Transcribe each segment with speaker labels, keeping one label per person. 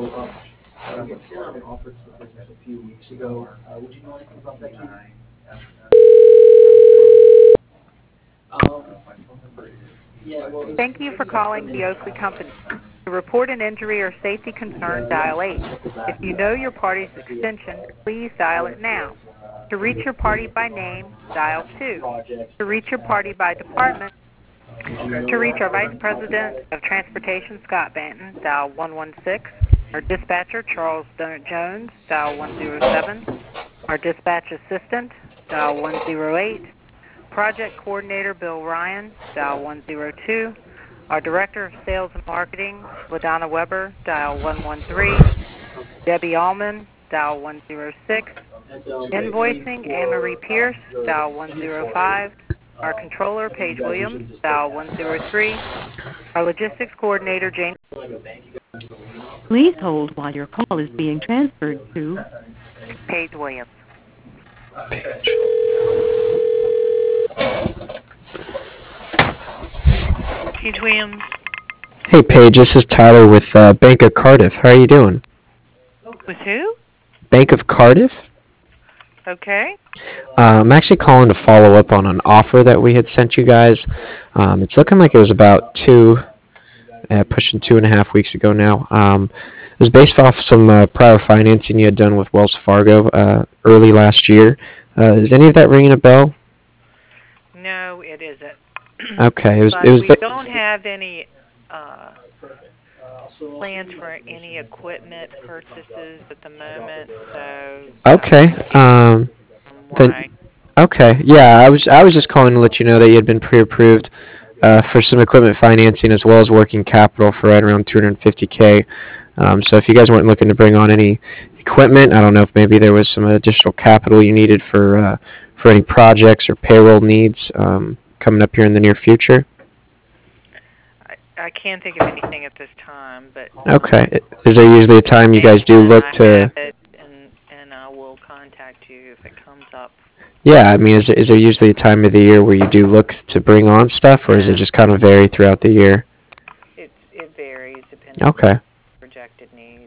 Speaker 1: Thank you for calling the Oakley Company. To report an injury or safety concern, dial 8. If you know your party's extension, please dial it now. To reach your party by name, dial 2. To reach your party by department, to reach our Vice President of Transportation, Scott Banton, dial 116. Our dispatcher, Charles Jones, dial 107. Our dispatch assistant, dial 108. Project Coordinator, Bill Ryan, dial 102. Our Director of Sales and Marketing, LaDonna Weber, dial 113. Debbie Allman, dial 106. Invoicing, Anne-Marie Pierce, dial 105. Our Controller, Paige Williams, dial 103. Our Logistics Coordinator, Jane.
Speaker 2: Please hold while your call is being transferred to
Speaker 1: Paige Williams. Paige Williams.
Speaker 3: Hey, Paige, this is Tyler with Bank of Cardiff. How are you doing?
Speaker 1: With who?
Speaker 3: Bank of Cardiff?
Speaker 1: Okay.
Speaker 3: I'm actually calling to follow up on an offer that we had sent you guys. It's looking like it was about pushing 2.5 weeks ago now. It was based off some prior financing you had done with Wells Fargo early last year. Is any of that ringing a bell?
Speaker 1: No, it isn't.
Speaker 3: Okay.
Speaker 1: We don't have any plans for any equipment purchases at the moment, so.
Speaker 3: Okay. Okay. Yeah, I was just calling to let you know that you had been pre-approved for some equipment financing as well as working capital for right around $250K. So if you guys weren't looking to bring on any equipment, I don't know if maybe there was some additional capital you needed for any projects or payroll needs coming up here in the near future.
Speaker 1: I can't think of anything at this time, but.
Speaker 3: Okay. Is there usually a time you guys do look to?
Speaker 1: And I will contact you if it comes up.
Speaker 3: Yeah, I mean, is there usually a time of the year where you do look to bring on stuff, or is it just kind of vary throughout the year?
Speaker 1: It varies depending on projected needs.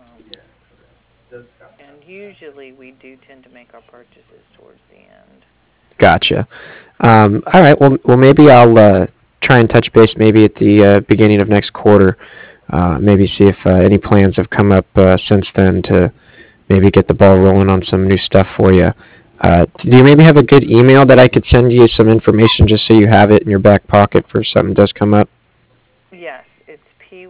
Speaker 1: And usually we do tend to make our purchases towards the end.
Speaker 3: Gotcha. All right. Well, maybe I'll try and touch base maybe at the beginning of next quarter. Maybe see if any plans have come up since then to maybe get the ball rolling on some new stuff for you. Do you maybe have a good email that I could send you some information just so you have it in your back pocket for something does come up?
Speaker 1: Yes, it's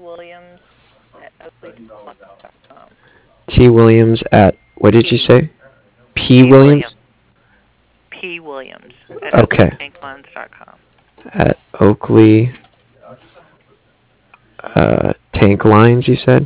Speaker 1: pwilliams@oakley.com.
Speaker 3: T. Williams what did you say? P. Williams?
Speaker 1: P. Williams at
Speaker 3: oakleytanklines.com. At Oakley Tank Lines, you said?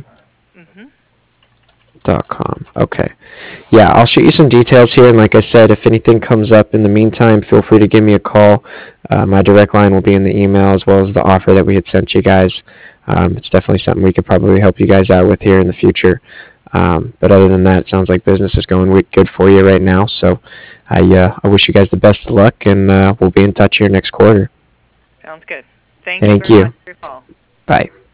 Speaker 3: .com. Okay. Yeah, I'll shoot you some details here, and like I said, if anything comes up in the meantime, feel free to give me a call. My direct line will be in the email as well as the offer that we had sent you guys. It's definitely something we could probably help you guys out with here in the future. But other than that, it sounds like business is going good for you right now. So I wish you guys the best of luck, and we'll be in touch here next quarter.
Speaker 1: Sounds good. Thank you very much for your call.
Speaker 3: Bye.